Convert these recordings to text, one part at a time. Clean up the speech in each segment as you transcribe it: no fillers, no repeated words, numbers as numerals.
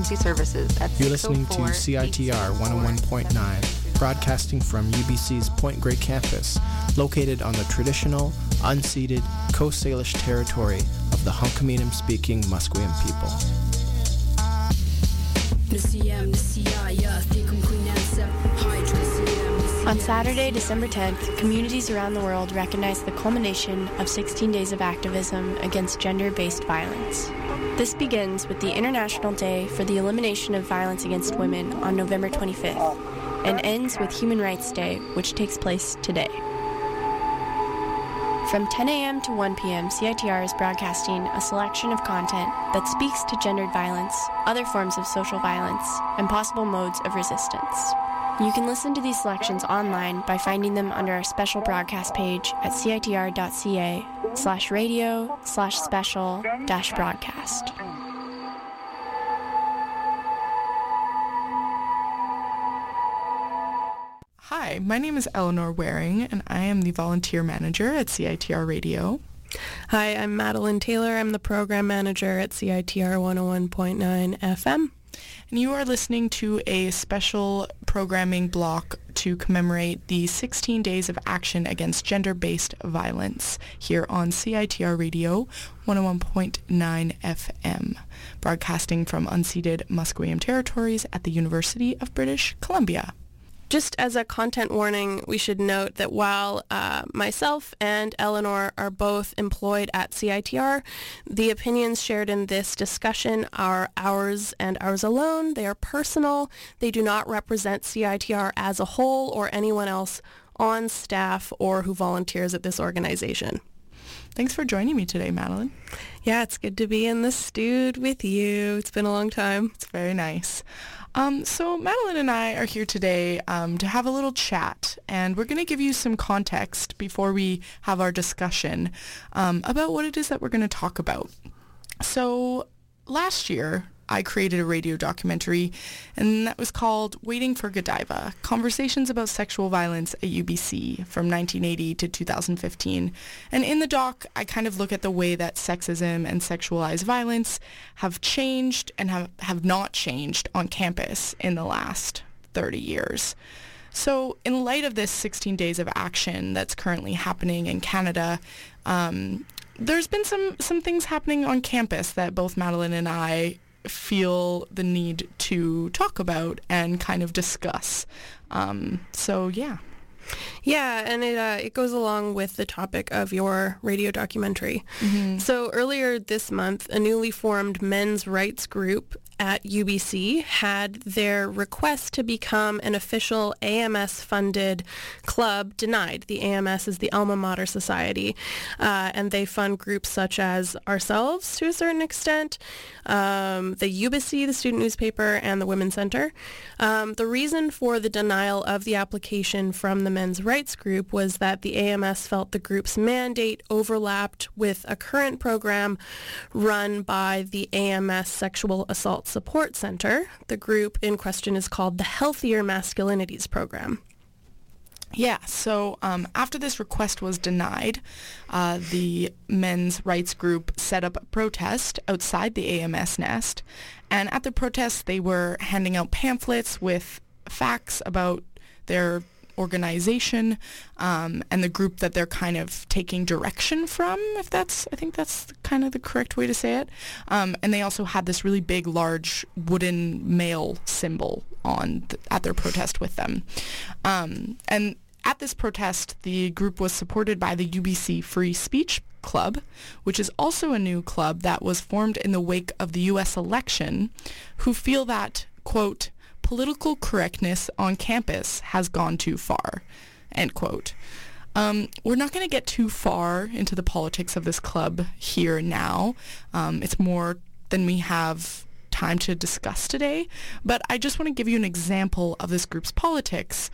emergency services at You're listening to CITR 101.9, broadcasting from UBC's Point Grey campus, located on the traditional, unceded Coast Salish territory of the Hunkaminam-speaking Musqueam people. On Saturday, December 10th, communities around the world recognize the culmination of 16 days of activism against gender-based violence. This begins with the International Day for the Elimination of Violence Against Women on November 25th and ends with Human Rights Day, which takes place today. From 10 a.m. to 1 p.m., CITR is broadcasting a selection of content that speaks to gendered violence, other forms of social violence, and possible modes of resistance. You can listen to these selections online by finding them under our special broadcast page at citr.ca/radio/special-broadcast. Hi, my name is Eleanor Waring, and I am the volunteer manager at CITR Radio. Hi, I'm Madeline Taylor. I'm the program manager at CITR 101.9 FM. And you are listening to a special programming block to commemorate the 16 Days of Action Against Gender-Based Violence here on CITR Radio 101.9 FM, broadcasting from unceded Musqueam territories at the University of British Columbia. Just as a content warning, we should note that while myself and Eleanor are both employed at CITR, the opinions shared in this discussion are ours and ours alone. They are personal. They do not represent CITR as a whole or anyone else on staff or who volunteers at this organization. Thanks for joining me today, Madeline. Yeah, it's good to be in the studio with you. It's been a long time. It's very nice. So Madeline and I are here today to have a little chat, and we're going to give you some context before we have our discussion about what it is that we're going to talk about. So last year, I created a radio documentary, and that was called Waiting for Godiva, Conversations About Sexual Violence at UBC from 1980 to 2015. And in the doc, I kind of look at the way that sexism and sexualized violence have changed and have not changed on campus in the last 30 years. So in light of this 16 days of action that's currently happening in Canada, there's been some things happening on campus that both Madeline and I feel the need to talk about and kind of discuss. Yeah, and it goes along with the topic of your radio documentary. Mm-hmm. So earlier this month, a newly formed men's rights group at UBC had their request to become an official AMS-funded club denied. The AMS is the Alma Mater Society, and they fund groups such as ourselves to a certain extent, the UBC, the student newspaper, and the Women's Center. The reason for the denial of the application from the men's rights group was that the AMS felt the group's mandate overlapped with a current program run by the AMS Sexual Assault Support Center. The group in question is called the Healthier Masculinities Program. Yeah, so after this request was denied, the men's rights group set up a protest outside the AMS nest, and at the protest they were handing out pamphlets with facts about their organization and the group that they're kind of taking direction from, I think that's kind of the correct way to say it. And they also had this really big, large wooden male symbol at their protest with them. And at this protest, the group was supported by the UBC Free Speech Club, which is also a new club that was formed in the wake of the U.S. election, who feel that, quote, political correctness on campus has gone too far, end quote. We're not going to get too far into the politics of this club here now. It's more than we have time to discuss today, but I just want to give you an example of this group's politics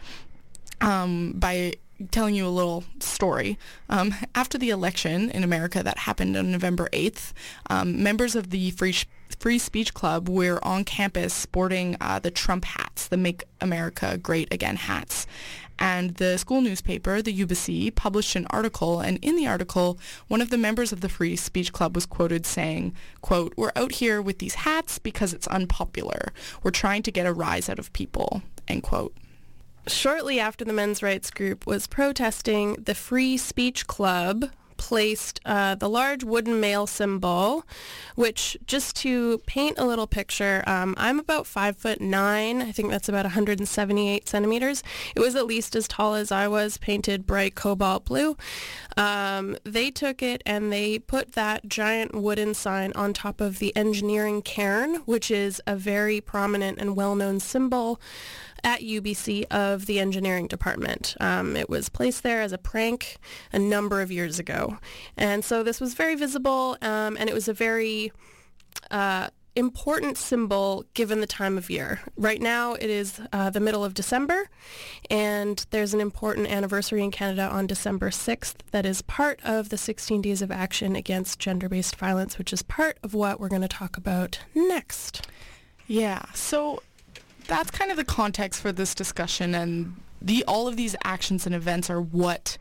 by telling you a little story. After the election in America that happened on November 8th, members of the Free Speech Club were on campus sporting the Trump hats, the Make America Great Again hats. And the school newspaper, the UBC, published an article, and in the article, one of the members of the Free Speech Club was quoted saying, quote, "We're out here with these hats because it's unpopular. We're trying to get a rise out of people," end quote. Shortly after the men's rights group was protesting, the Free Speech Club placed the large wooden male symbol, which, just to paint a little picture, I'm about 5'9". I think that's about 178 centimeters. It was at least as tall as I was, painted bright cobalt blue. They took it and they put that giant wooden sign on top of the engineering cairn, which is a very prominent and well-known symbol at UBC of the engineering department. It was placed there as a prank a number of years ago. And so this was very visible, and it was a very important symbol given the time of year. Right now it is the middle of December, and there's an important anniversary in Canada on December 6th that is part of the 16 Days of Action Against Gender-Based Violence, which is part of what we're going to talk about next. Yeah, so that's kind of the context for this discussion, and all of these actions and events are what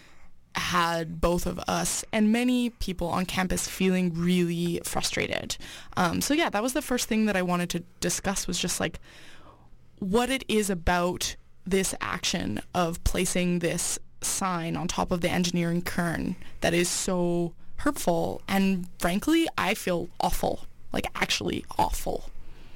had both of us and many people on campus feeling really frustrated. So yeah, that was the first thing that I wanted to discuss, was just like what it is about this action of placing this sign on top of the engineering cairn that is so hurtful, and frankly, I feel awful, like actually awful.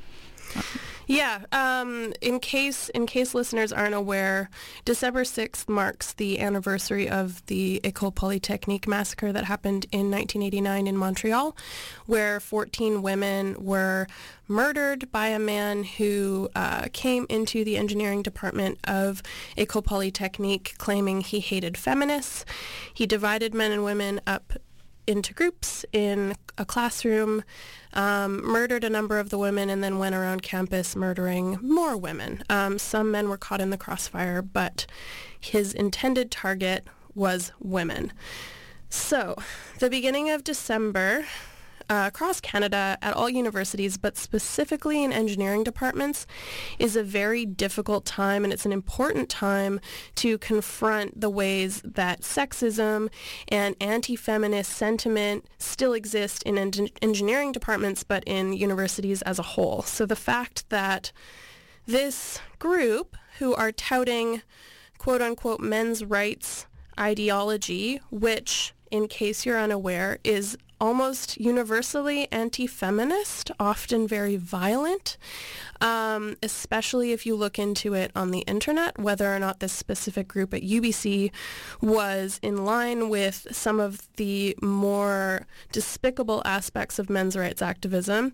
Yeah, in case listeners aren't aware, December 6th marks the anniversary of the École Polytechnique massacre that happened in 1989 in Montreal, where 14 women were murdered by a man who came into the engineering department of École Polytechnique claiming he hated feminists. He divided men and women up into groups in a classroom, murdered a number of the women, and then went around campus murdering more women. Some men were caught in the crossfire, but his intended target was women. So, the beginning of December, across Canada at all universities, but specifically in engineering departments, is a very difficult time, and it's an important time to confront the ways that sexism and anti-feminist sentiment still exist in engineering departments, but in universities as a whole. So the fact that this group, who are touting quote-unquote men's rights ideology, which, in case you're unaware, is almost universally anti-feminist, often very violent, especially if you look into it on the internet, whether or not this specific group at UBC was in line with some of the more despicable aspects of men's rights activism.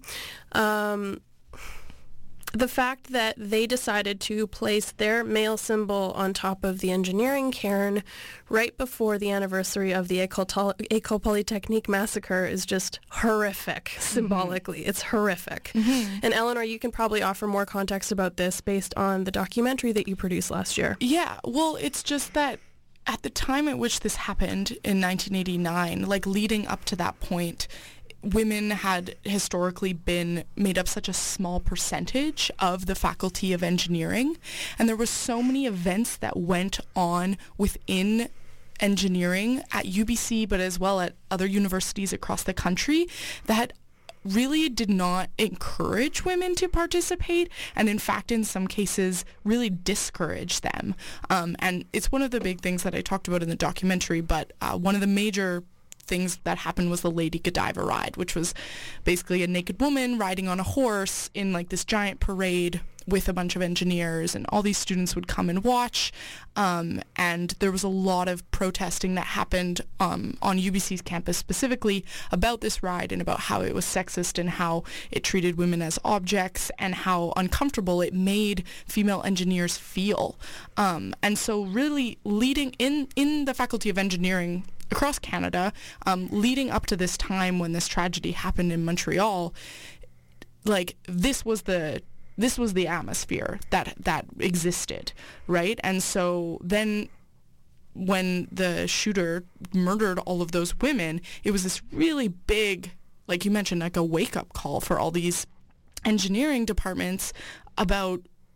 The fact that they decided to place their male symbol on top of the engineering cairn right before the anniversary of the École Polytechnique massacre is just horrific, symbolically. Mm-hmm. It's horrific. Mm-hmm. And Eleanor, you can probably offer more context about this based on the documentary that you produced last year. Yeah, well, it's just that at the time at which this happened in 1989, like leading up to that point, women had historically been made up such a small percentage of the faculty of engineering, and there were so many events that went on within engineering at UBC, but as well at other universities across the country, that really did not encourage women to participate, and in fact, in some cases, really discourage them. And it's one of the big things that I talked about in the documentary, but one of the major things that happened was the Lady Godiva ride, which was basically a naked woman riding on a horse in like this giant parade with a bunch of engineers, and all these students would come and watch, and there was a lot of protesting that happened on UBC's campus specifically about this ride and about how it was sexist and how it treated women as objects and how uncomfortable it made female engineers feel. And so really leading in the Faculty of Engineering across Canada, leading up to this time when this tragedy happened in Montreal, like this was the atmosphere that existed, right? And so then when the shooter murdered all of those women, it was this really big, like you mentioned, like a wake-up call for all these engineering departments about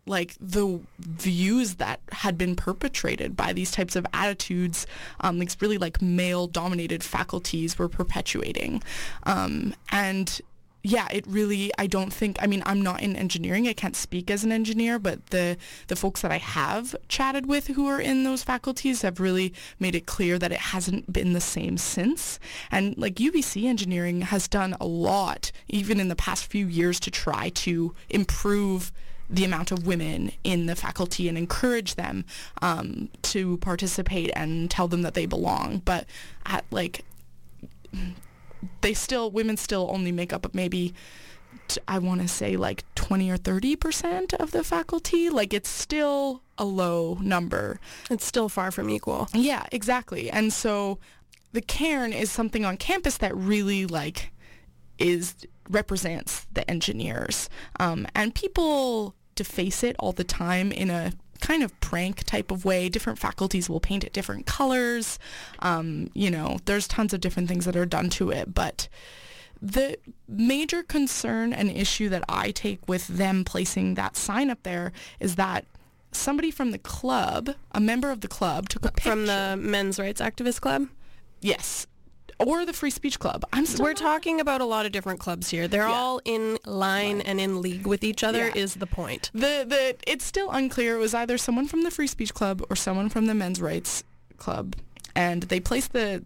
like the views that had been perpetrated by these types of attitudes, like really like male-dominated faculties were perpetuating. And yeah, it really, I don't think, I mean, I'm not in engineering, I can't speak as an engineer, but the folks that I have chatted with who are in those faculties have really made it clear that it hasn't been the same since. And like UBC engineering has done a lot, even in the past few years, to try to improve the amount of women in the faculty and encourage them to participate and tell them that they belong. But at like... women still only make up maybe, I want to say like 20 or 30% of the faculty. Like it's still a low number. It's still far from equal. Yeah, exactly. And so the cairn is something on campus that really like represents the engineers. And people deface it all the time in a kind of prank type of way. Different faculties will paint it different colors. There's tons of different things that are done to it. But the major concern and issue that I take with them placing that sign up there is that somebody from the club, a member of the club, took a picture. From the Men's Rights Activist Club? Yes. Or the Free Speech Club. We're talking about a lot of different clubs here. They're all in line and in league with each other is the point. It's still unclear. It was either someone from the Free Speech Club or someone from the Men's Rights Club. And they placed the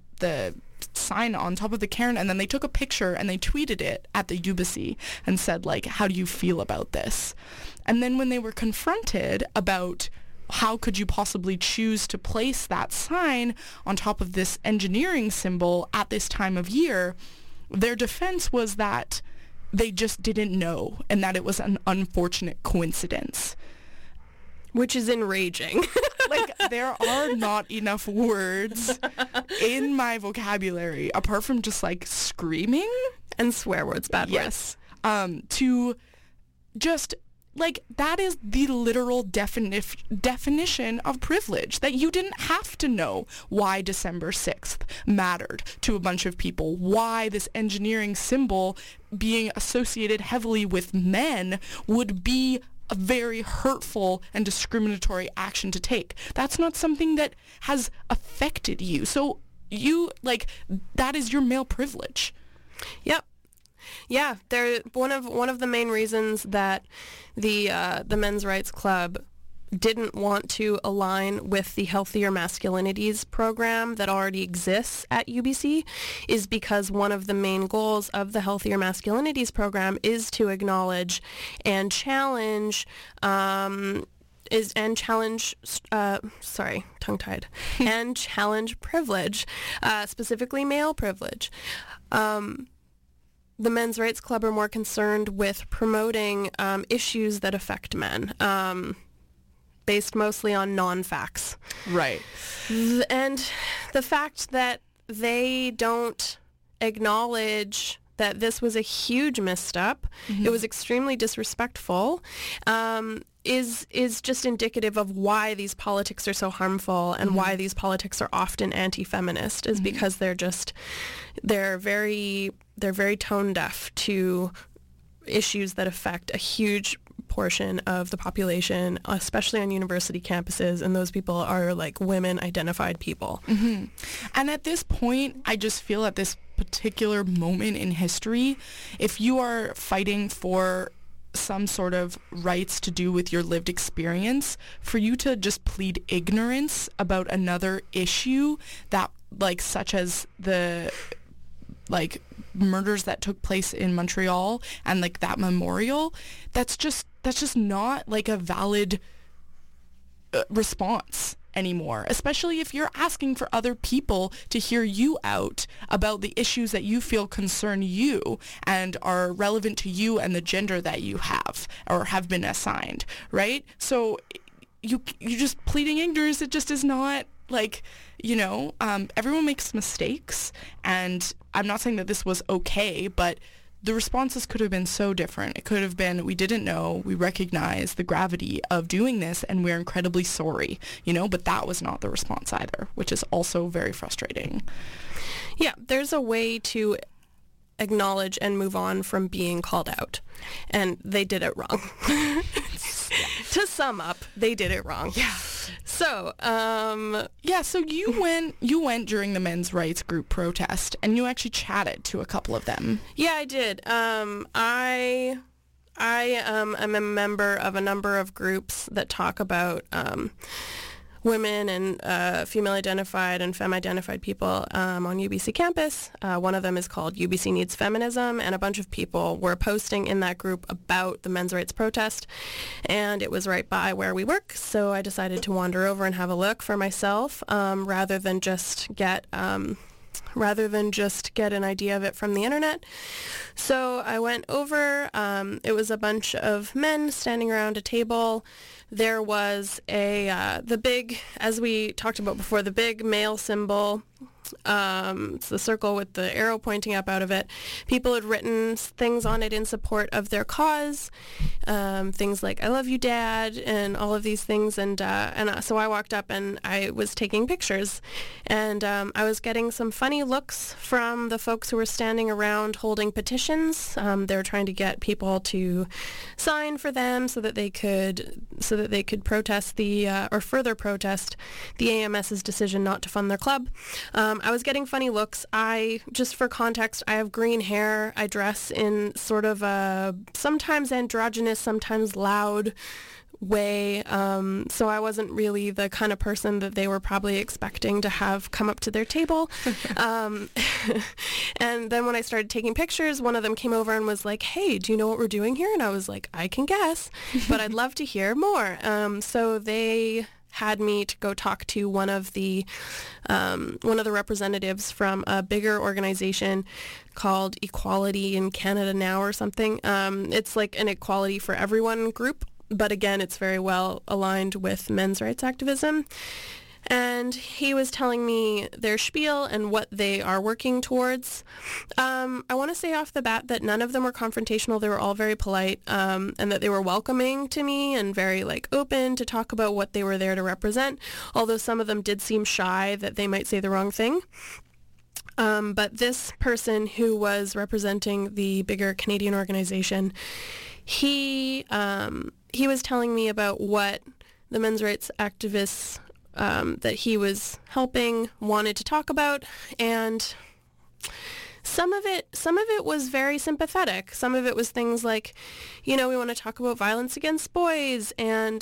sign on top of the cairn, and then they took a picture and they tweeted it at the UBC and said, like, how do you feel about this? And then when they were confronted about how could you possibly choose to place that sign on top of this engineering symbol at this time of year, their defense was that they just didn't know and that it was an unfortunate coincidence. Which is enraging. Like, there are not enough words in my vocabulary, apart from just, like, screaming. And swear words, bad words. To just... like, that is the literal definition of privilege, that you didn't have to know why December 6th mattered to a bunch of people, why this engineering symbol being associated heavily with men would be a very hurtful and discriminatory action to take. That's not something that has affected you. So you, like, that is your male privilege. Yep. Yeah, they're one of the main reasons that the Men's Rights Club didn't want to align with the Healthier Masculinities program that already exists at UBC is because one of the main goals of the Healthier Masculinities program is to acknowledge and challenge and challenge privilege, specifically male privilege. The Men's Rights Club are more concerned with promoting issues that affect men, based mostly on non-facts. Right. And the fact that they don't acknowledge that this was a huge misstep, it was extremely disrespectful, is just indicative of why these politics are so harmful and why these politics are often anti-feminist, is because they're very tone deaf to issues that affect a huge portion of the population, especially on university campuses, and those people are like women identified people. And at this point, I just feel at this particular moment in history, if you are fighting for some sort of rights to do with your lived experience, for you to just plead ignorance about another issue that, like, such as the, like, murders that took place in Montreal and, like, that memorial, that's just not, like, a valid response anymore, especially if you're asking for other people to hear you out about the issues that you feel concern you and are relevant to you and the gender that you have or have been assigned, right? So you just pleading ignorance, it just is not, like, everyone makes mistakes, and I'm not saying that this was okay, but the responses could have been so different. It could have been, we didn't know, we recognize the gravity of doing this, and we're incredibly sorry, but that was not the response either, which is also very frustrating. Yeah, there's a way to acknowledge and move on from being called out, and they did it wrong. To sum up, they did it wrong. Yeah. So, so you went during the men's rights group protest, and you actually chatted to a couple of them. Yeah, I did. I am a member of a number of groups that talk about women and female-identified and femme-identified people on UBC campus. One of them is called UBC Needs Feminism, and a bunch of people were posting in that group about the men's rights protest, and it was right by where we work, so I decided to wander over and have a look for myself rather than just get an idea of it from the internet. So I went over. It was a bunch of men standing around a table. There was the big, as we talked about before, the big male symbol. It's the circle with the arrow pointing up out of it. People had written things on it in support of their cause, things like "I love you, Dad," and all of these things. And so I walked up and I was taking pictures, and I was getting some funny looks from the folks who were standing around holding petitions. They were trying to get people to sign for them so that they could protest or further protest the AMS's decision not to fund their club. I was getting funny looks. Just for context, I have green hair. I dress in sort of a sometimes androgynous, sometimes loud way. So I wasn't really the kind of person that they were probably expecting to have come up to their table. And then when I started taking pictures, one of them came over and was like, "Hey, do you know what we're doing here?" And I was like, "I can guess, but I'd love to hear more." So they had me to go talk to one of the representatives from a bigger organization called Equality in Canada Now or something. It's like an Equality for Everyone group, but again, it's very well aligned with men's rights activism. And he was telling me their spiel and what they are working towards. I want to say off the bat that none of them were confrontational. They were all very polite, and that they were welcoming to me and very open to talk about what they were there to represent, although some of them did seem shy that they might say the wrong thing. But this person who was representing the bigger Canadian organization, he was telling me about what the men's rights activists that he was helping wanted to talk about, and some of it was very sympathetic. Some of it was things like, we want to talk about violence against boys and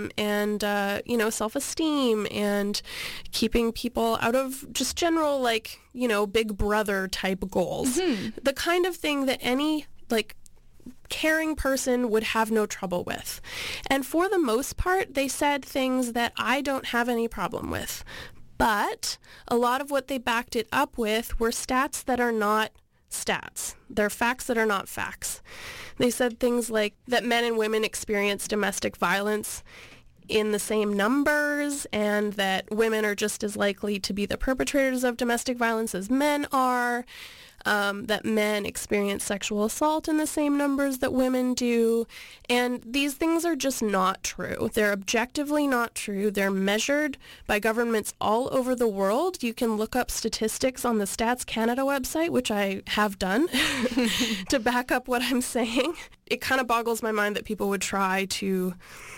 self-esteem and keeping people out of just general Big Brother type goals. Mm-hmm. The kind of thing that any caring person would have no trouble with. And for the most part, they said things that I don't have any problem with. But a lot of what they backed it up with were stats that are not stats. They're facts that are not facts. They said things like that men and women experience domestic violence in the same numbers, and that women are just as likely to be the perpetrators of domestic violence as men are. That men experience sexual assault in the same numbers that women do. And these things are just not true. They're objectively not true. They're measured by governments all over the world. You can look up statistics on the Stats Canada website, which I have done, to back up what I'm saying. It kind of boggles my mind that people would try to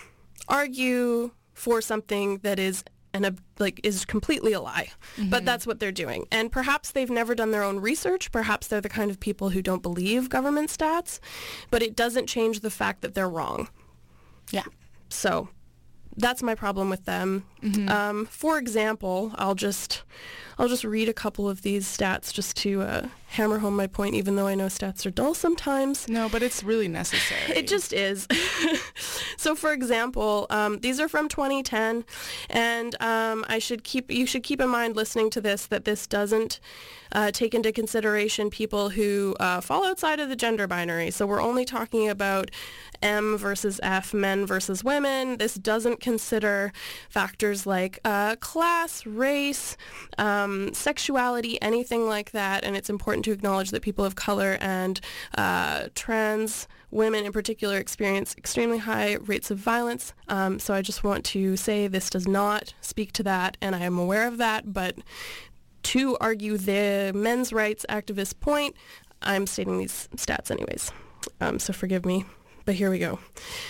argue for something that is completely a lie. Mm-hmm. But that's what they're doing. And perhaps they've never done their own research. Perhaps they're the kind of people who don't believe government stats. But it doesn't change the fact that they're wrong. Yeah. So that's my problem with them. Mm-hmm. For example, I'll just read a couple of these stats just to hammer home my point, even though I know stats are dull sometimes. No, but it's really necessary. It just is. So, for example, these are from 2010, and you should keep in mind listening to this that this doesn't take into consideration people who fall outside of the gender binary. So we're only talking about M versus F, men versus women. This doesn't consider factors like class, race, sexuality, anything like that. And it's important to acknowledge that people of color and trans women in particular experience extremely high rates of violence. So I just want to say this does not speak to that, and I am aware of that. But to argue the men's rights activist point, I'm stating these stats anyways. So forgive me, but here we go.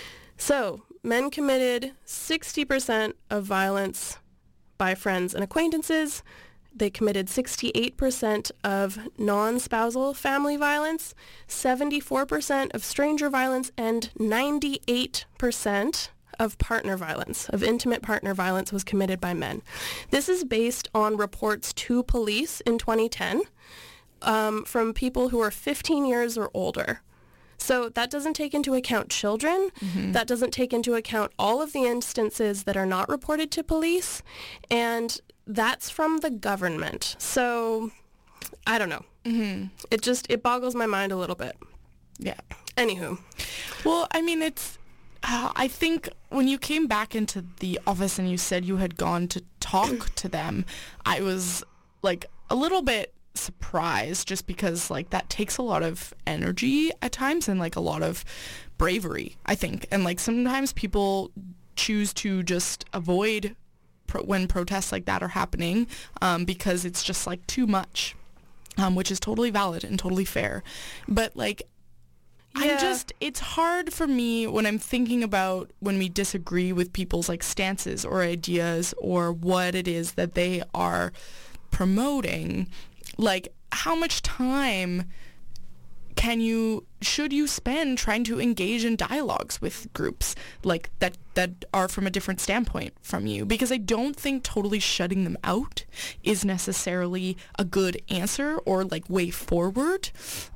So men committed 60% of violence by friends and acquaintances. They committed 68% of non-spousal family violence, 74% of stranger violence, and 98% of partner violence, of intimate partner violence, was committed by men. This is based on reports to police in 2010 from people who are 15 years or older. So that doesn't take into account children. That doesn't take into account all of the instances that are not reported to police. And that's from the government. So I don't know. It boggles my mind a little bit. Yeah. Anywho. Well, I mean, it's, I think when you came back into the office and you said you had gone to talk to them, I was like a little bit surprised, just because like that takes a lot of energy at times and like a lot of bravery, I think. And like sometimes people choose to just avoid when protests like that are happening because it's just like too much, which is totally valid and totally fair. But like it's hard for me when I'm thinking about when we disagree with people's like stances or ideas or what it is that they are promoting. Like, how much time should you spend trying to engage in dialogues with groups like that are from a different standpoint from you? Because I don't think totally shutting them out is necessarily a good answer or like way forward.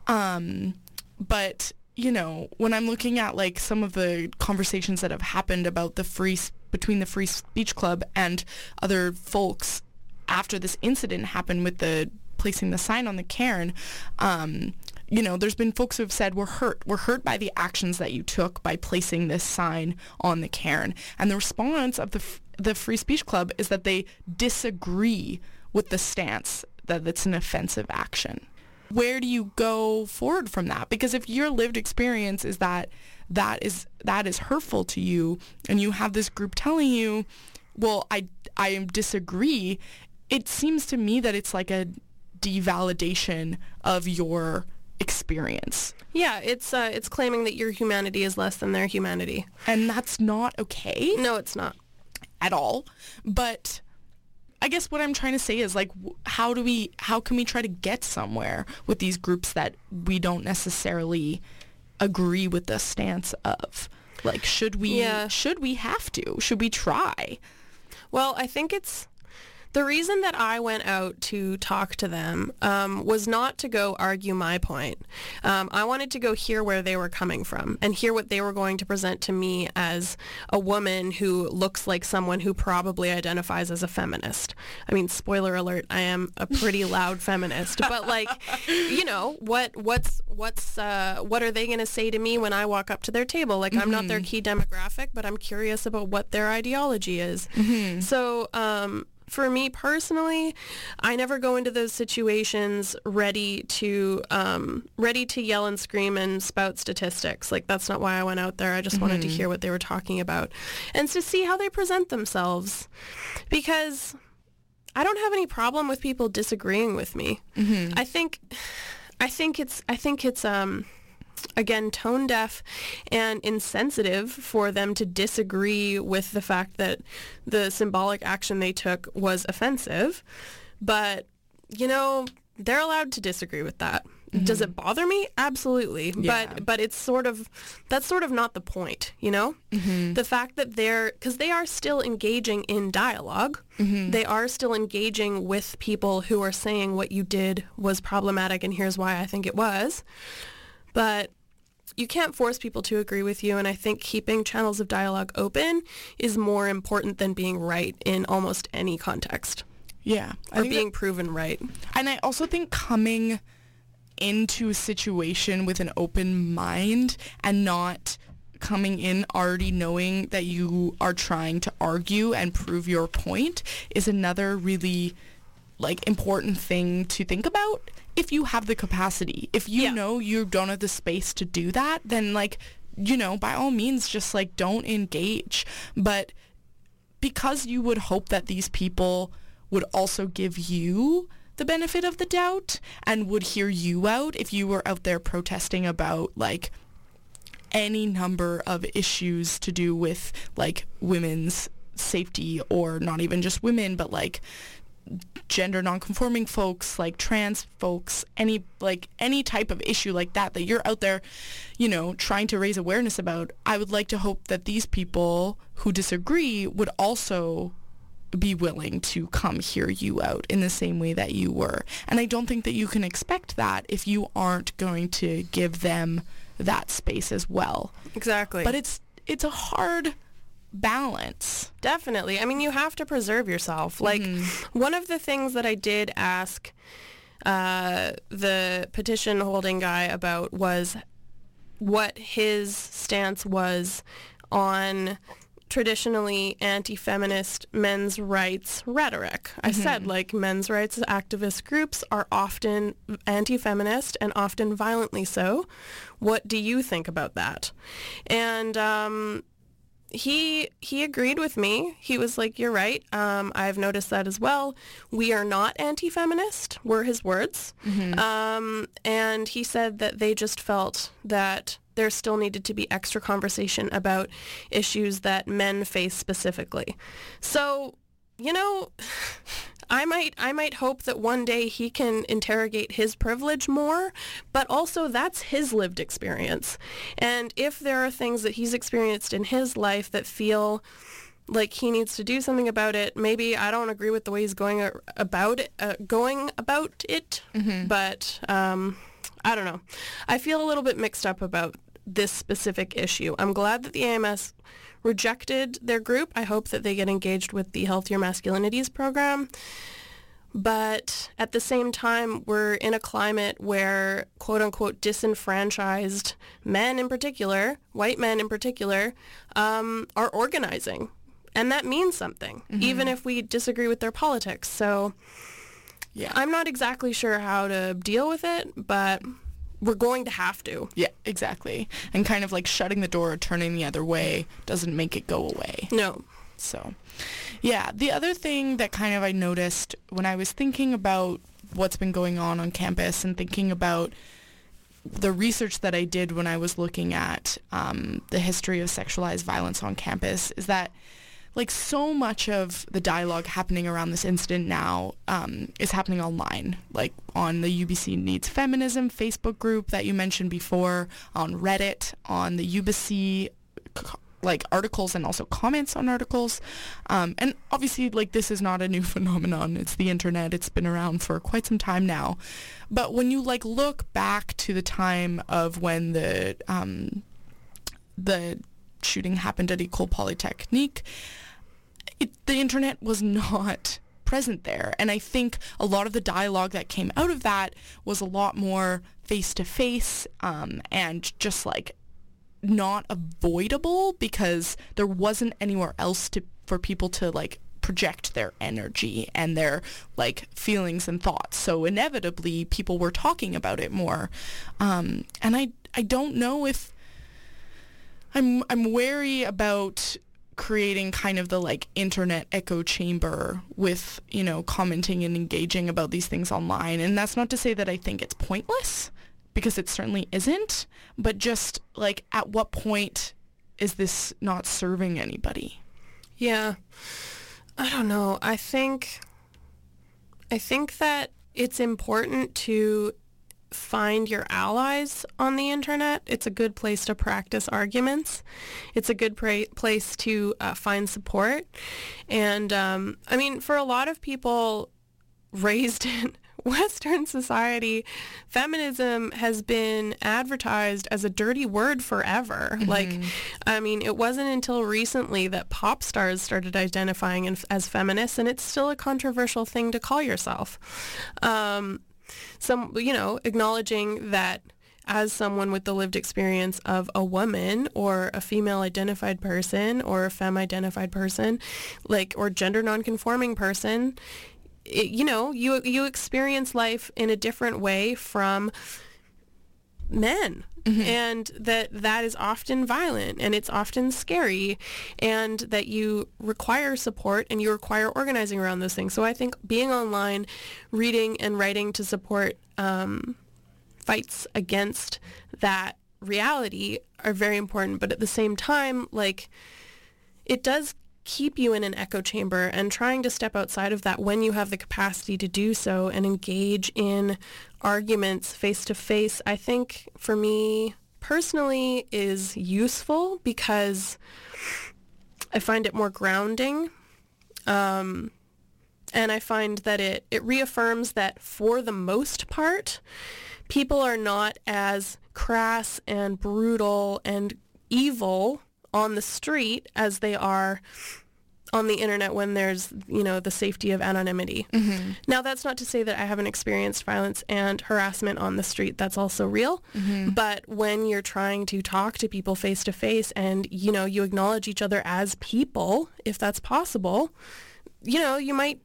But you know, when I'm looking at like some of the conversations that have happened about between the Free Speech Club and other folks after this incident happened with the placing the sign on the cairn, you know, there's been folks who have said, we're hurt by the actions that you took by placing this sign on the cairn. And the response of the Free Speech Club is that they disagree with the stance that it's an offensive action. Where do you go forward from that? Because if your lived experience is that is hurtful to you, and you have this group telling you, well, I disagree, it seems to me that it's like a devalidation of your experience. Yeah, it's claiming that your humanity is less than their humanity. And that's not okay. No, it's not. At all. But I guess what I'm trying to say is like, how can we try to get somewhere with these groups that we don't necessarily agree with the stance of? Like, should we have to? Should we try? Well, I think the reason that I went out to talk to them was not to go argue my point. I wanted to go hear where they were coming from and hear what they were going to present to me as a woman who looks like someone who probably identifies as a feminist. I mean, spoiler alert, I am a pretty loud feminist, but like, you know, what are they going to say to me when I walk up to their table? Like, I'm not their key demographic, but I'm curious about what their ideology is. So, for me personally, I never go into those situations ready to yell and scream and spout statistics. Like, that's not why I went out there. I just wanted to hear what they were talking about and to see how they present themselves, because I don't have any problem with people disagreeing with me. I think it's again, tone deaf and insensitive for them to disagree with the fact that the symbolic action they took was offensive. But, you know, they're allowed to disagree with that. Does it bother me? Absolutely. Yeah. But that's sort of not the point, you know? The fact that because they are still engaging in dialogue. They are still engaging with people who are saying what you did was problematic and here's why I think it was. But you can't force people to agree with you, and I think keeping channels of dialogue open is more important than being right in almost any context. Yeah. Or being proven right. And I also think coming into a situation with an open mind and not coming in already knowing that you are trying to argue and prove your point is another really like important thing to think about. If you have the capacity, if you know you don't have the space to do that, then like, you know, by all means, just like don't engage. But because you would hope that these people would also give you the benefit of the doubt and would hear you out if you were out there protesting about like any number of issues to do with like women's safety, or not even just women, but like gender nonconforming folks, like trans folks, any type of issue like that you're out there, you know, trying to raise awareness about. I would like to hope that these people who disagree would also be willing to come hear you out in the same way that you were. And I don't think that you can expect that if you aren't going to give them that space as well. Exactly. But it's a hard balance. Definitely. I mean, you have to preserve yourself. Like, one of the things that I did ask the petition holding guy about was what his stance was on traditionally anti-feminist men's rights rhetoric. I said, like, men's rights activist groups are often anti-feminist and often violently so. What do you think about that? And he agreed with me. He was like, you're right. I've noticed that as well. We are not anti-feminist, were his words. And he said that they just felt that there still needed to be extra conversation about issues that men face specifically. So, you know, I might hope that one day he can interrogate his privilege more, but also that's his lived experience. And if there are things that he's experienced in his life that feel like he needs to do something about it, maybe I don't agree with the way he's going about it, but I don't know. I feel a little bit mixed up about this specific issue. I'm glad that the AMS rejected their group. I hope that they get engaged with the Healthier Masculinities program. But at the same time, we're in a climate where, quote unquote, disenfranchised men in particular, white men in particular, are organizing. And that means something, even if we disagree with their politics. So yeah, I'm not exactly sure how to deal with it, but we're going to have to. Yeah, exactly. And kind of like shutting the door or turning the other way doesn't make it go away. No. So, yeah. The other thing that kind of I noticed when I was thinking about what's been going on campus and thinking about the research that I did when I was looking at the history of sexualized violence on campus is that like so much of the dialogue happening around this incident now is happening online, like on the UBC Needs Feminism Facebook group that you mentioned before, on Reddit, on the UBC like articles and also comments on articles. And obviously like this is not a new phenomenon. It's the internet. It's been around for quite some time now. But when you like look back to the time of when the shooting happened at École Polytechnique, the internet was not present there. And I think a lot of the dialogue that came out of that was a lot more face-to-face and just like not avoidable because there wasn't anywhere else for people to like project their energy and their like feelings and thoughts. So inevitably people were talking about it more. And I don't know if I'm wary about creating kind of the like internet echo chamber with, you know, commenting and engaging about these things online. And that's not to say that I think it's pointless, because it certainly isn't, but just like at what point is this not serving anybody? Yeah. I don't know. I think that it's important to find your allies on the internet. It's a good place to practice arguments. It's a good place to find support. And I mean, for a lot of people raised in Western society, feminism has been advertised as a dirty word forever. Like, I mean, it wasn't until recently that pop stars started identifying as feminists, and it's still a controversial thing to call yourself. Acknowledging that as someone with the lived experience of a woman or a female identified person or a femme identified person, like, or gender nonconforming person, you experience life in a different way from men. And that is often violent and it's often scary, and that you require support and you require organizing around those things. So I think being online, reading and writing to support fights against that reality are very important, but at the same time, like, it does keep you in an echo chamber, and trying to step outside of that when you have the capacity to do so and engage in arguments face to face, I think for me personally is useful because I find it more grounding. And I find that it reaffirms that for the most part, people are not as crass and brutal and evil on the street as they are on the internet when there's, you know, the safety of anonymity. Mm-hmm. Now, that's not to say that I haven't experienced violence and harassment on the street. That's also real. Mm-hmm. But when you're trying to talk to people face to face and, you know, you acknowledge each other as people, if that's possible, you know, you might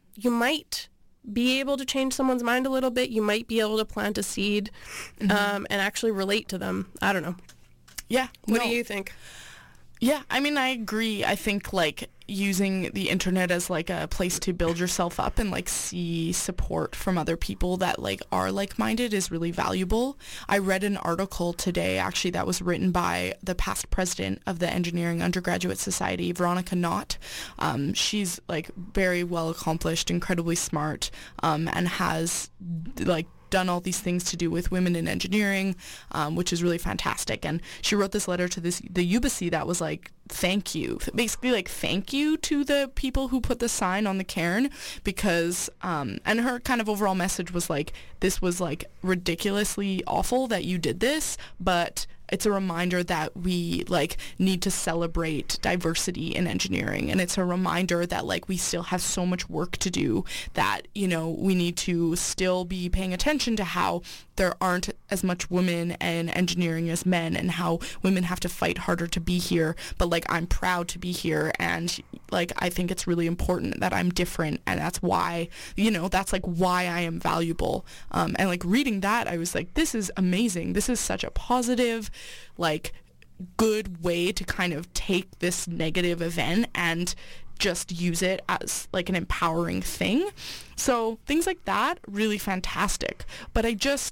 be able to change someone's mind a little bit. You might be able to plant a seed, mm-hmm. And actually relate to them. I don't know. Yeah. What do you think? Yeah, I mean, I agree. I think, like, using the internet as, like, a place to build yourself up and, like, see support from other people that, like, are like-minded is really valuable. I read an article today, actually, that was written by the past president of the Engineering Undergraduate Society, Veronica Knott. She's, like, very well accomplished, incredibly smart, and has, like, done all these things to do with women in engineering, which is really fantastic. And she wrote this letter to the UBC that was like, thank you, basically like thank you to the people who put the sign on the cairn, because and her kind of overall message was like, this was like ridiculously awful that you did this, but it's a reminder that we like need to celebrate diversity in engineering, and it's a reminder that like we still have so much work to do, that, you know, we need to still be paying attention to how there aren't as much women in engineering as men, and how women have to fight harder to be here. But like, I'm proud to be here, and like, I think it's really important that I'm different, and that's why, you know, that's like why I am valuable. And like reading that, I was like, this is amazing. This is such a positive, like, good way to kind of take this negative event and just use it as like an empowering thing. So things like that, really fantastic. But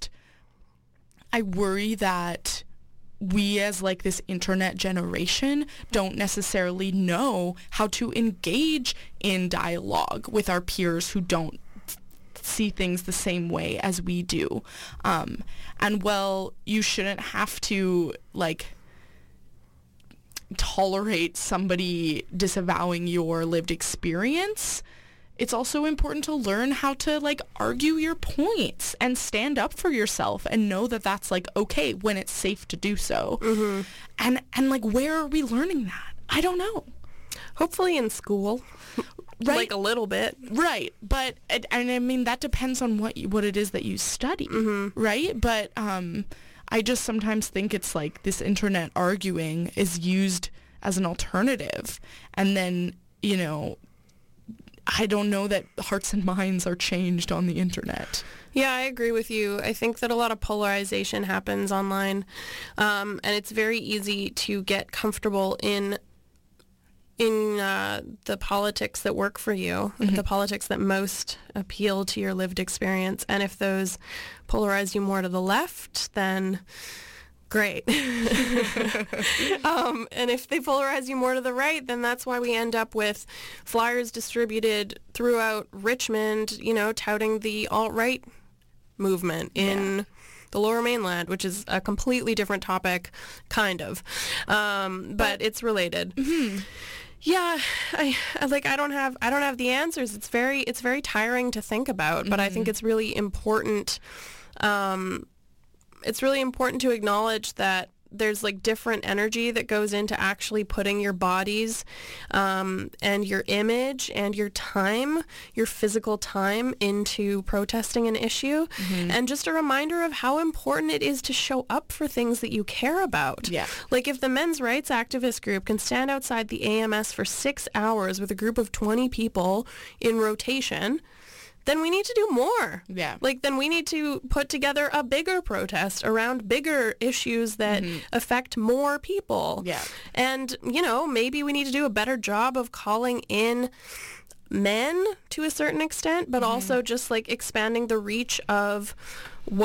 I worry that we as like this internet generation don't necessarily know how to engage in dialogue with our peers who don't see things the same way as we do. And well, you shouldn't have to like tolerate somebody disavowing your lived experience. It's also important to learn how to like argue your points and stand up for yourself, and know that that's like okay when it's safe to do so. Mm-hmm. And like, where are we learning that? I don't know. Hopefully in school. Right? Like a little bit. Right. But, and I mean, that depends on what it is that you study, mm-hmm. right? But I just sometimes think it's like this internet arguing is used as an alternative. And then, you know, I don't know that hearts and minds are changed on the internet. Yeah, I agree with you. I think that a lot of polarization happens online, and it's very easy to get comfortable in the politics that work for you, mm-hmm. the politics that most appeal to your lived experience. And if those polarize you more to the left, then great. And if they polarize you more to the right, then that's why we end up with flyers distributed throughout Richmond, you know, touting the alt-right movement in the Lower Mainland, which is a completely different topic, kind of. But it's related. Mm-hmm. Yeah, I don't have the answers. It's very tiring to think about, but mm-hmm. I think it's really important. It's really important to acknowledge that there's like different energy that goes into actually putting your bodies and your image and your time, your physical time, into protesting an issue. Mm-hmm. And just a reminder of how important it is to show up for things that you care about. Yeah. Like if the men's rights activist group can stand outside the AMS for 6 hours with a group of 20 people in rotation, then we need to do more. Yeah. Like, then we need to put together a bigger protest around bigger issues that mm-hmm. affect more people. Yeah. And, you know, maybe we need to do a better job of calling in men to a certain extent, but mm-hmm. also just like expanding the reach of what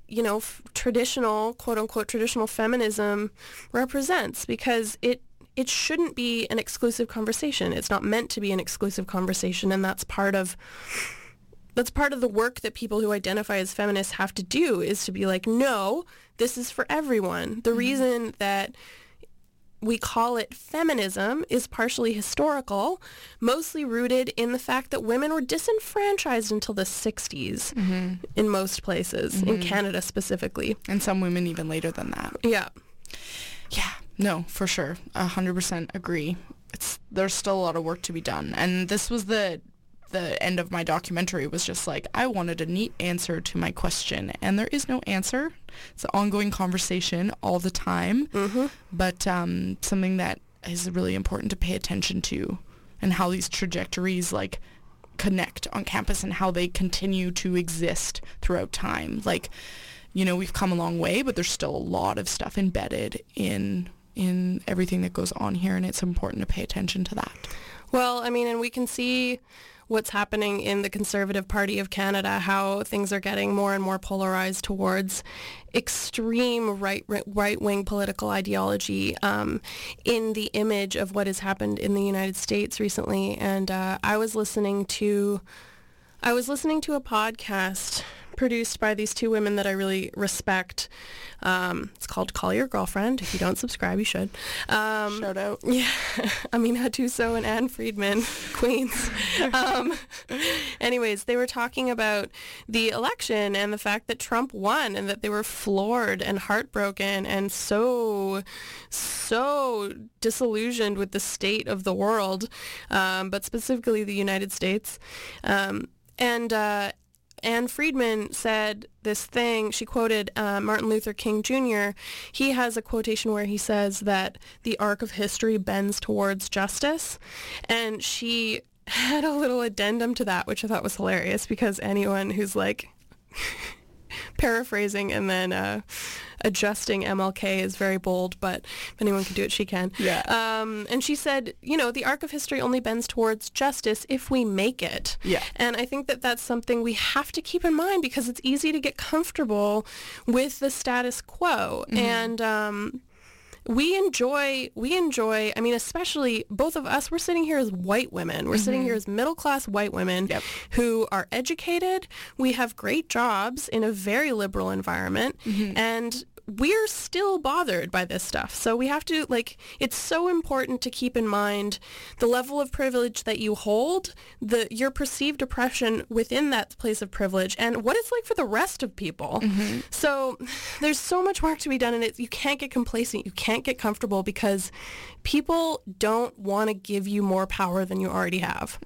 traditional, quote unquote, traditional feminism represents, because it shouldn't be an exclusive conversation. It's not meant to be an exclusive conversation, and that's part of the work that people who identify as feminists have to do, is to be like, no, this is for everyone. The reason that we call it feminism is partially historical, mostly rooted in the fact that women were disenfranchised until the 60s in most places, in Canada specifically. And some women even later than that. Yeah. Yeah, no, for sure. 100% agree. There's still a lot of work to be done. And this was the end of my documentary, was just like, I wanted a neat answer to my question, and there is no answer. It's an ongoing conversation all the time, but something that is really important to pay attention to, and how these trajectories like connect on campus and how they continue to exist throughout time. Like, we've come a long way, but there's still a lot of stuff embedded in everything that goes on here, and it's important to pay attention to that. Well, I mean, and we can see what's happening in the Conservative Party of Canada, how things are getting more and more polarized towards extreme right-wing political ideology in the image of what has happened in the United States recently. And I was listening to a podcast produced by these two women that I really respect. It's called Call Your Girlfriend. If you don't subscribe, you should. Shout out. Yeah. Amina Tuso and Anne Friedman, queens. Anyways, they were talking about the election and the fact that Trump won, and that they were floored and heartbroken and so disillusioned with the state of the world, but specifically the United States. Anne Friedman said this thing. She quoted Martin Luther King Jr. He has a quotation where he says that the arc of history bends towards justice. And she had a little addendum to that, which I thought was hilarious, because anyone who's like paraphrasing and then adjusting MLK is very bold, but if anyone can do it, she can. Yeah. And she said, the arc of history only bends towards justice if we make it. Yeah. And I think that that's something we have to keep in mind, because it's easy to get comfortable with the status quo. And we enjoy, I mean, especially both of us, we're sitting here as white women. We're sitting here as middle-class white women who are educated. We have great jobs in a very liberal environment. And we're still bothered by this stuff. So we have to, it's so important to keep in mind the level of privilege that you hold, your perceived oppression within that place of privilege, and what it's like for the rest of people. So there's so much work to be done, and you can't get complacent. You can't get comfortable, because people don't want to give you more power than you already have.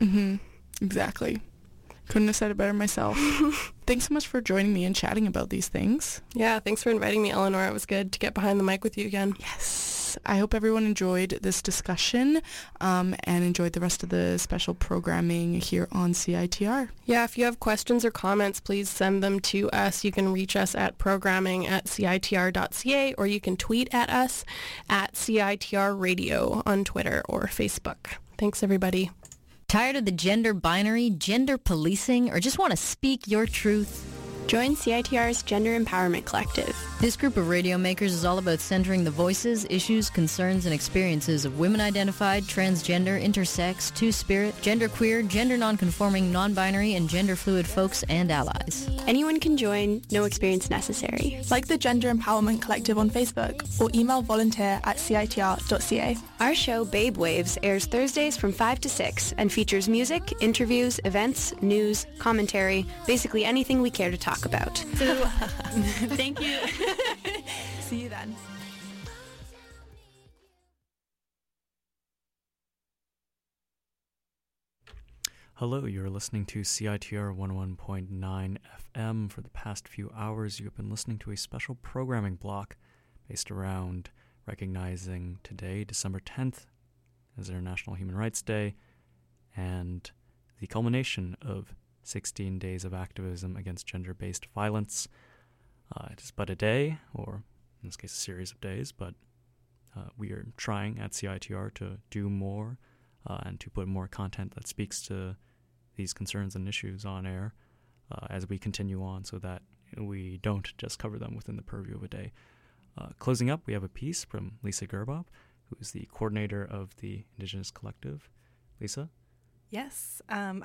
Exactly. Couldn't have said it better myself. Thanks so much for joining me and chatting about these things. Yeah, thanks for inviting me, Eleanor. It was good to get behind the mic with you again. Yes. I hope everyone enjoyed this discussion and enjoyed the rest of the special programming here on CITR. Yeah, if you have questions or comments, please send them to us. You can reach us at programming@citr.ca, or you can tweet at us at CITR Radio on Twitter or Facebook. Thanks, everybody. Tired of the gender binary, gender policing, or just want to speak your truth? Join CITR's Gender Empowerment Collective. This group of radio makers is all about centering the voices, issues, concerns, and experiences of women-identified, transgender, intersex, two-spirit, genderqueer, gender nonconforming, non-binary, and gender-fluid folks and allies. Anyone can join, no experience necessary. Like the Gender Empowerment Collective on Facebook, or email volunteer@citr.ca. Our show, Babe Waves, airs Thursdays from 5 to 6 and features music, interviews, events, news, commentary, basically anything we care to talk about. So, thank you. See you then. Hello, you're listening to CITR 101.9 FM. For the past few hours, you have been listening to a special programming block based around recognizing today, December 10th, as International Human Rights Day, and the culmination of 16 days of activism against gender-based violence. It is but a day, or in this case a series of days, but we are trying at CITR to do more and to put more content that speaks to these concerns and issues on air as we continue on, so that we don't just cover them within the purview of a day. Closing up, we have a piece from Lisa Gerbob, who is the coordinator of the Indigenous Collective. Lisa? Yes,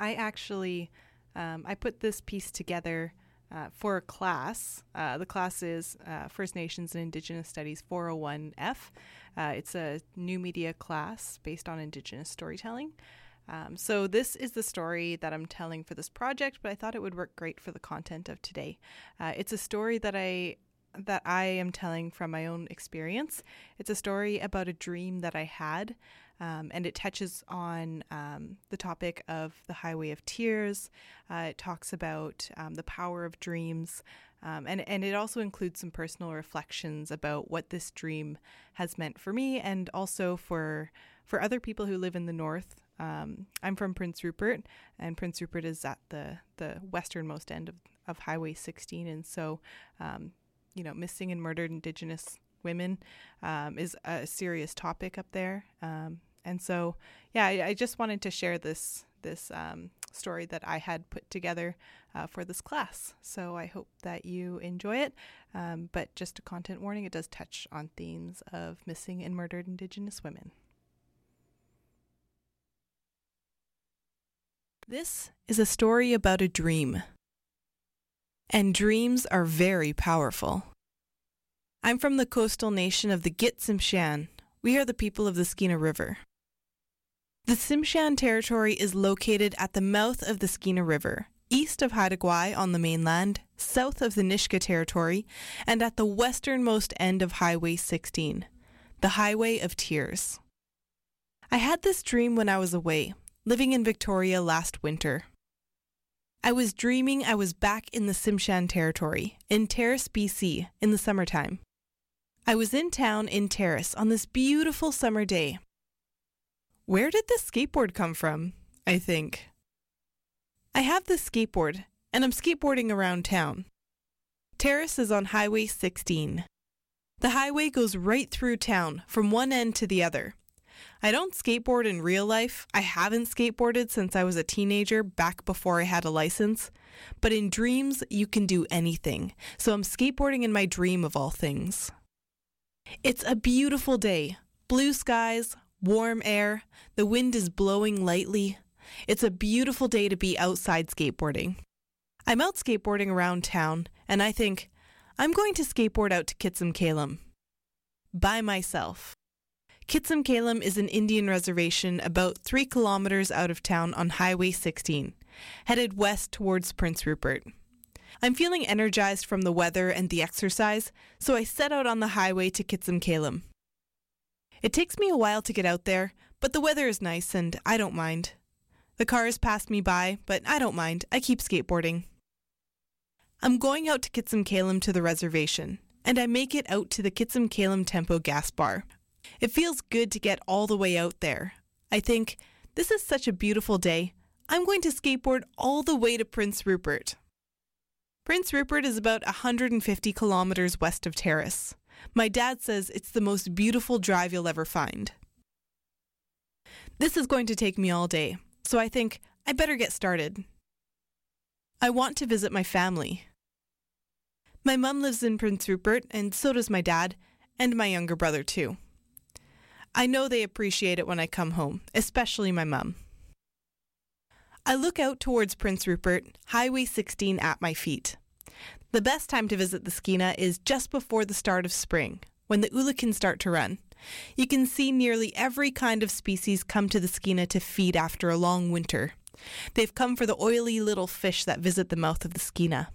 I put this piece together for a class. The class is First Nations and Indigenous Studies 401F. It's a new media class based on Indigenous storytelling. So this is the story that I'm telling for this project, but I thought it would work great for the content of today. It's a story that I am telling from my own experience. It's a story about a dream that I had, and it touches on the topic of the Highway of Tears. It talks about the power of dreams, and it also includes some personal reflections about what this dream has meant for me and also for other people who live in the north. I'm from Prince Rupert, and Prince Rupert is at the westernmost end of Highway 16, and so missing and murdered Indigenous women is a serious topic up there. And so, I just wanted to share this story that I had put together for this class. So I hope that you enjoy it. But just a content warning, it does touch on themes of missing and murdered Indigenous women. This is a story about a dream. And dreams are very powerful. I'm from the coastal nation of the Gitximshan. We are the people of the Skeena River. The Tsimshian territory is located at the mouth of the Skeena River, east of Haida Gwaii on the mainland, south of the Nisga'a territory, and at the westernmost end of Highway 16, the Highway of Tears. I had this dream when I was away, living in Victoria last winter. I was dreaming I was back in the Tsimshian territory, in Terrace, BC, in the summertime. I was in town in Terrace on this beautiful summer day. Where did this skateboard come from? I think. I have this skateboard, and I'm skateboarding around town. Terrace is on Highway 16. The highway goes right through town, from one end to the other. I don't skateboard in real life. I haven't skateboarded since I was a teenager, back before I had a license. But in dreams, you can do anything. So I'm skateboarding in my dream of all things. It's a beautiful day. Blue skies, warm air, the wind is blowing lightly. It's a beautiful day to be outside skateboarding. I'm out skateboarding around town, and I think, I'm going to skateboard out to Kitsimkalem. By myself. Kitsimkalem is an Indian reservation about 3 kilometers out of town on Highway 16, headed west towards Prince Rupert. I'm feeling energized from the weather and the exercise, so I set out on the highway to Kitsimkalem. It takes me a while to get out there, but the weather is nice and I don't mind. The cars pass me by, but I don't mind. I keep skateboarding. I'm going out to Kitsimkalem to the reservation, and I make it out to the Kitsimkalem Tempo gas bar. It feels good to get all the way out there. I think, this is such a beautiful day. I'm going to skateboard all the way to Prince Rupert. Prince Rupert is about 150 kilometers west of Terrace. My dad says it's the most beautiful drive you'll ever find. This is going to take me all day, so I think I better get started. I want to visit my family. My mum lives in Prince Rupert, and so does my dad, and my younger brother too. I know they appreciate it when I come home, especially my mum. I look out towards Prince Rupert, Highway 16 at my feet. The best time to visit the Skeena is just before the start of spring, when the Ulukins start to run. You can see nearly every kind of species come to the Skeena to feed after a long winter. They've come for the oily little fish that visit the mouth of the Skeena.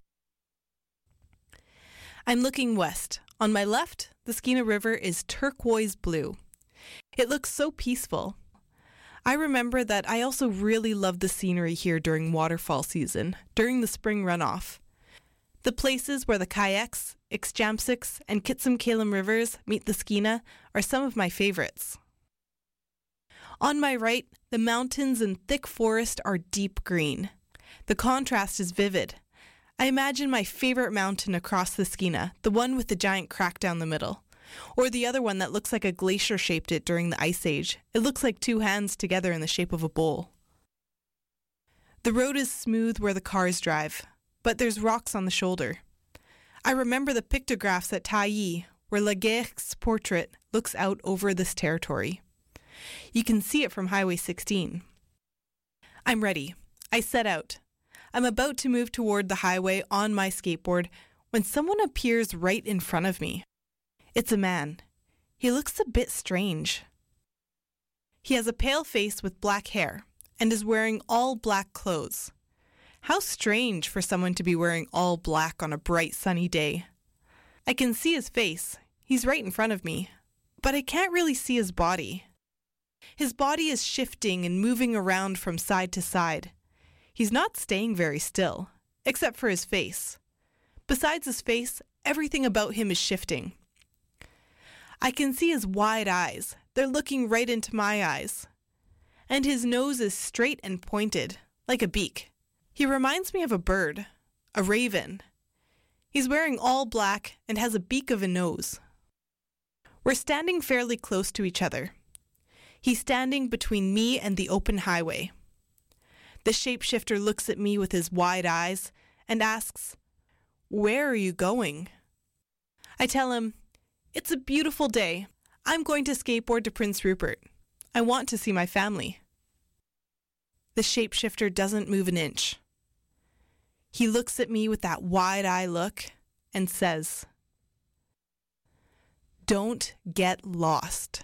I'm looking west. On my left, the Skeena River is turquoise blue. It looks so peaceful. I remember that I also really love the scenery here during waterfall season, during the spring runoff. The places where the Kayaks, Ixchamsix, and Kitsimkalem rivers meet the Skeena are some of my favorites. On my right, the mountains and thick forest are deep green. The contrast is vivid. I imagine my favorite mountain across the Skeena, the one with the giant crack down the middle. Or the other one that looks like a glacier shaped it during the Ice Age. It looks like 2 hands together in the shape of a bowl. The road is smooth where the cars drive, but there's rocks on the shoulder. I remember the pictographs at Tailly, where Laguerre's portrait looks out over this territory. You can see it from Highway 16. I'm ready. I set out. I'm about to move toward the highway on my skateboard when someone appears right in front of me. It's a man. He looks a bit strange. He has a pale face with black hair and is wearing all black clothes. How strange for someone to be wearing all black on a bright sunny day. I can see his face. He's right in front of me, but I can't really see his body. His body is shifting and moving around from side to side. He's not staying very still, except for his face. Besides his face, everything about him is shifting. I can see his wide eyes. They're looking right into my eyes. And his nose is straight and pointed, like a beak. He reminds me of a bird, a raven. He's wearing all black and has a beak of a nose. We're standing fairly close to each other. He's standing between me and the open highway. The shapeshifter looks at me with his wide eyes and asks, "Where are you going?" I tell him, "It's a beautiful day. I'm going to skateboard to Prince Rupert. I want to see my family." The shapeshifter doesn't move an inch. He looks at me with that wide-eye look and says, "Don't get lost."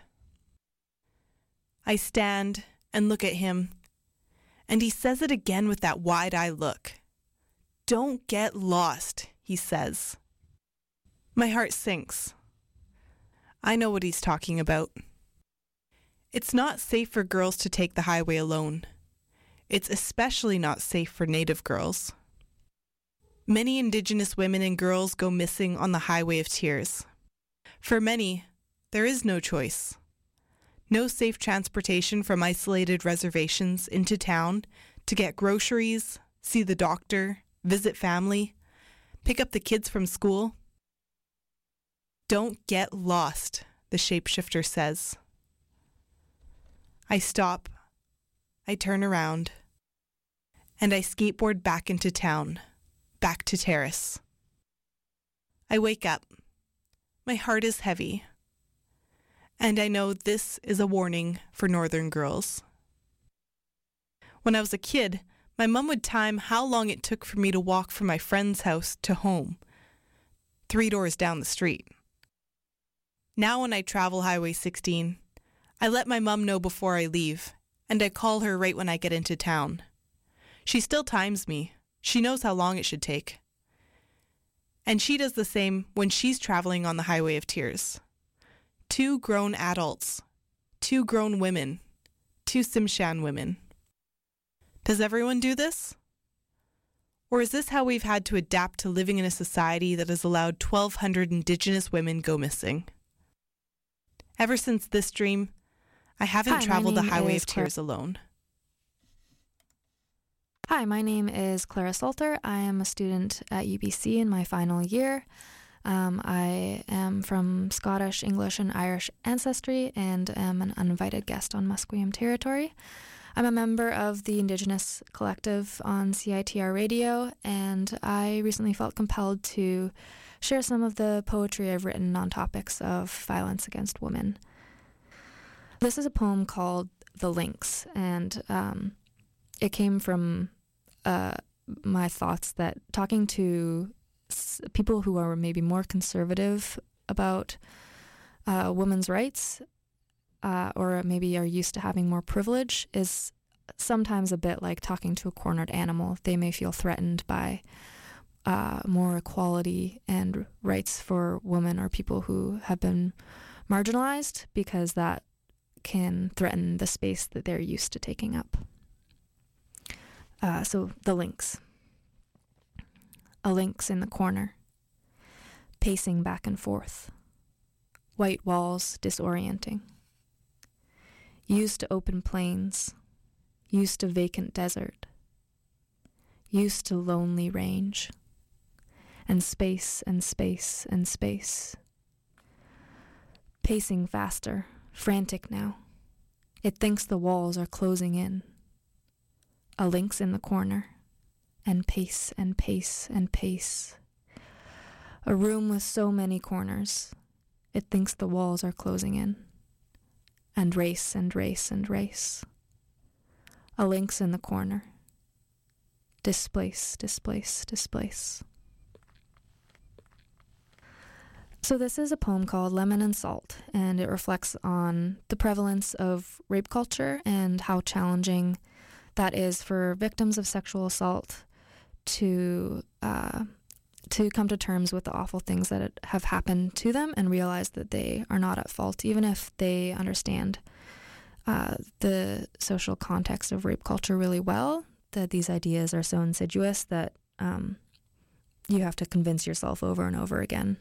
I stand and look at him, and he says it again with that wide-eye look. "Don't get lost," he says. My heart sinks. I know what he's talking about. It's not safe for girls to take the highway alone. It's especially not safe for Native girls. Many Indigenous women and girls go missing on the Highway of Tears. For many, there is no choice. No safe transportation from isolated reservations into town to get groceries, see the doctor, visit family, pick up the kids from school. "Don't get lost," the shapeshifter says. I stop, I turn around, and I skateboard back into town, back to Terrace. I wake up. My heart is heavy. And I know this is a warning for Northern girls. When I was a kid, my mom would time how long it took for me to walk from my friend's house to home, 3 doors down the street. Now when I travel Highway 16, I let my mom know before I leave, and I call her right when I get into town. She still times me. She knows how long it should take. And she does the same when she's traveling on the Highway of Tears. 2 grown adults, 2 grown women, 2 Tsimshian women. Does everyone do this? Or is this how we've had to adapt to living in a society that has allowed 1,200 Indigenous women go missing? Ever since this dream, I haven't traveled the Highway of Tears alone. Hi, my name is Clara Salter. I am a student at UBC in my final year. I am from Scottish, English, and Irish ancestry and am an uninvited guest on Musqueam territory. I'm a member of the Indigenous Collective on CITR Radio, and I recently felt compelled to share some of the poetry I've written on topics of violence against women. This is a poem called The Lynx, and it came from my thoughts that talking to people who are maybe more conservative about women's rights or maybe are used to having more privilege is sometimes a bit like talking to a cornered animal. They may feel threatened by more equality and rights for women or people who have been marginalized because that can threaten the space that they're used to taking up. So the lynx. A lynx in the corner, pacing back and forth. White walls disorienting. Used to open plains, used to vacant desert, used to lonely range, and space and space and space. Pacing faster, frantic now. It thinks the walls are closing in. A lynx in the corner, and pace and pace and pace. A room with so many corners, it thinks the walls are closing in. And race and race and race. A lynx in the corner. Displace, displace, displace. So this is a poem called Lemon and Salt, and it reflects on the prevalence of rape culture and how challenging that is for victims of sexual assault to come to terms with the awful things that have happened to them and realize that they are not at fault, even if they understand the social context of rape culture really well, that these ideas are so insidious that you have to convince yourself over and over again.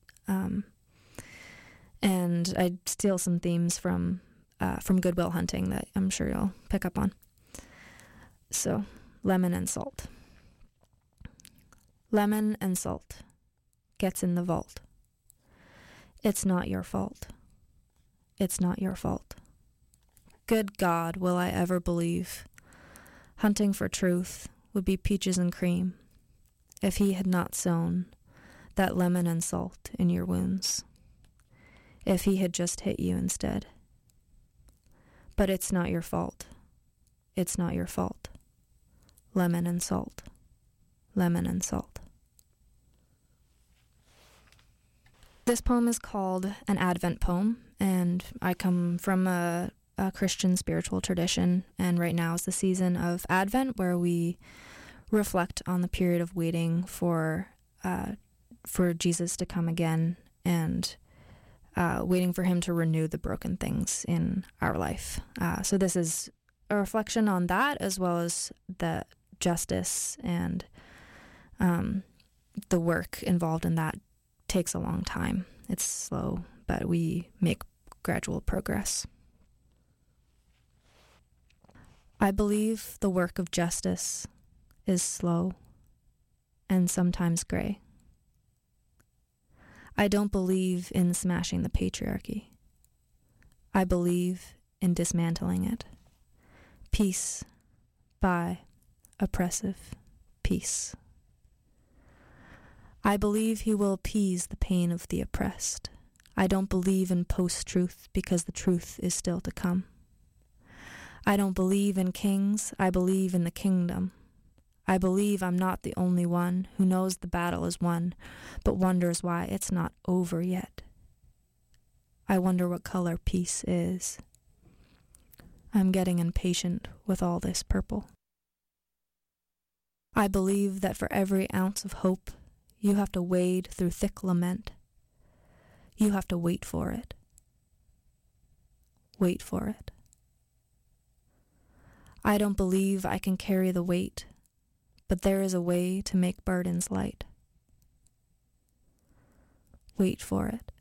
And I steal some themes from Good Will Hunting that I'm sure you'll pick up on. So, lemon and salt. Lemon and salt gets in the vault. It's not your fault. It's not your fault. Good God, will I ever believe hunting for truth would be peaches and cream if he had not sown that lemon and salt in your wounds, if he had just hit you instead. But it's not your fault. It's not your fault. Lemon and salt. Lemon and salt. This poem is called an Advent poem, and I come from a Christian spiritual tradition, and right now is the season of Advent where we reflect on the period of waiting for Jesus to come again and waiting for him to renew the broken things in our life. So this is a reflection on that, as well as the justice and the work involved in that takes a long time. It's slow, but we make gradual progress. I believe the work of justice is slow and sometimes gray. I don't believe in smashing the patriarchy. I believe in dismantling it. Peace by oppressive peace. I believe he will appease the pain of the oppressed. I don't believe in post-truth because the truth is still to come. I don't believe in kings. I believe in the kingdom. I believe I'm not the only one who knows the battle is won, but wonders why it's not over yet. I wonder what color peace is. I'm getting impatient with all this purple. I believe that for every ounce of hope, you have to wade through thick lament. You have to wait for it. Wait for it. I don't believe I can carry the weight, but there is a way to make burdens light. Wait for it.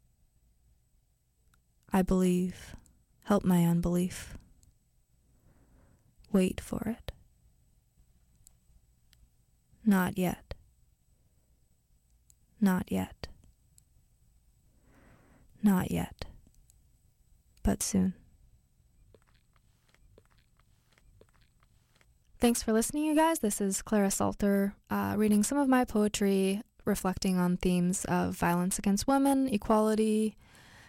I believe. Help my unbelief. Wait for it. Not yet. Not yet. Not yet. But soon. Thanks for listening, you guys. This is Clara Salter reading some of my poetry, reflecting on themes of violence against women, equality,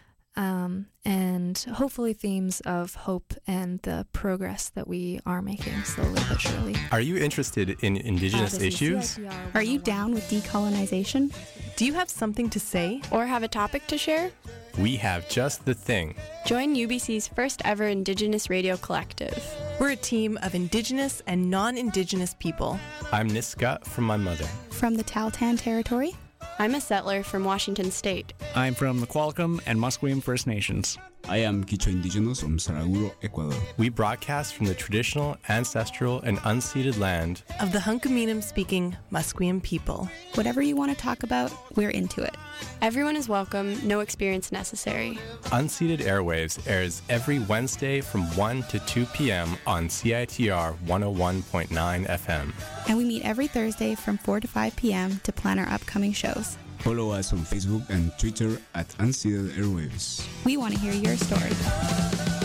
and hopefully themes of hope and the progress that we are making slowly but surely. Are you interested in Indigenous issues? Are you down with decolonization? Do you have something to say? Or have a topic to share? We have just the thing. Join UBC's first ever Indigenous Radio Collective. We're a team of Indigenous and non-Indigenous people. I'm Niska from my mother. From the Tahltan Territory? I'm a settler from Washington State. I'm from the Qualicum and Musqueam First Nations. I am Quichua Indigenous from Saraguro, Ecuador. We broadcast from the traditional, ancestral, and unceded land of the Hunkaminam-speaking Musqueam people. Whatever you want to talk about, we're into it. Everyone is welcome, no experience necessary. Unceded Airwaves airs every Wednesday from 1 to 2 p.m. on CITR 101.9 FM. And we meet every Thursday from 4 to 5 p.m. to plan our upcoming shows. Follow us on Facebook and Twitter at Unceded Airwaves. We want to hear your story.